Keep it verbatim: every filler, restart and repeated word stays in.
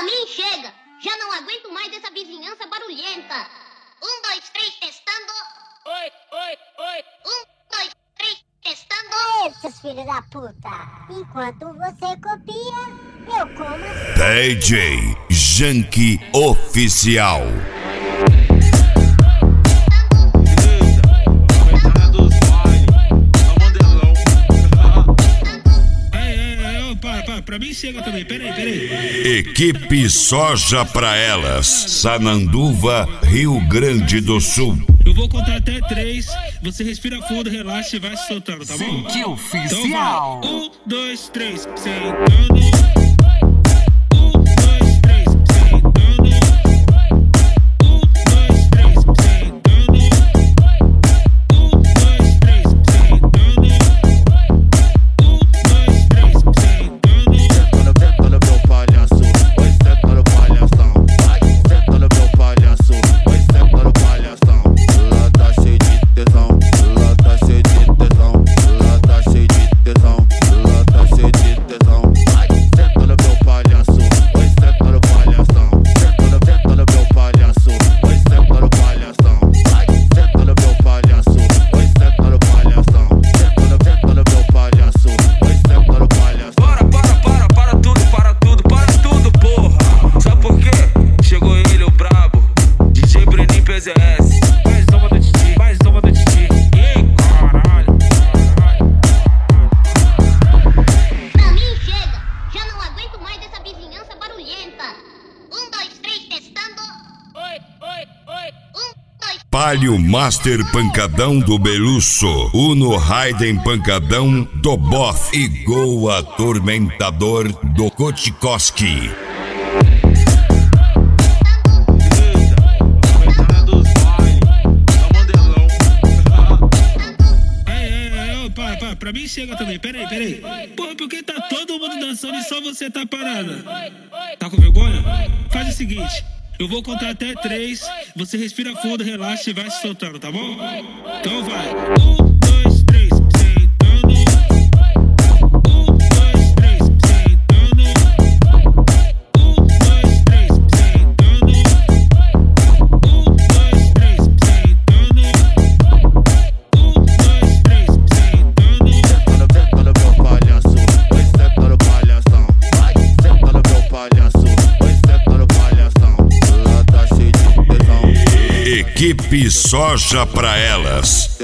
mim chega. Já não aguento mais essa vizinhança barulhenta. Um, dois, três, testando. Oi, oi, oi. Um, dois, três, testando. Aê, seus filhos da puta. Enquanto você copia, eu como. D J Janky Oficial. Pra mim chega também, peraí, peraí. Equipe Soja pra Elas, Sananduva, Rio Grande do Sul. Eu vou contar até três, você respira fundo, relaxa e vai se soltando, tá bom? Que oficial. Então vai. Um, dois, três, sentando. Mais uma do Titi, mais uma do Titi. Ei, caralho. Pra mim chega. Já não aguento mais essa vizinhança barulhenta. Um, dois, três, testando. Oi, oi, oi. Um, dois. Palio Master Pancadão do Belusso, Uno Raiden Pancadão do Boff e Gol Atormentador do Kotikoski. Pra mim chega também, peraí, peraí. Porra, por que tá todo mundo dançando e só você tá parada? Tá com vergonha? Faz o seguinte, eu vou contar até três, você respira fundo, relaxa e vai se soltando, tá bom? Então vai. Um, dois, três, sentando. Um, dois, três, sentando. Um, dois, três, sentando. Um, dois, três, sentando. Um, dois, três, sentando. Equipe Soja pra Elas.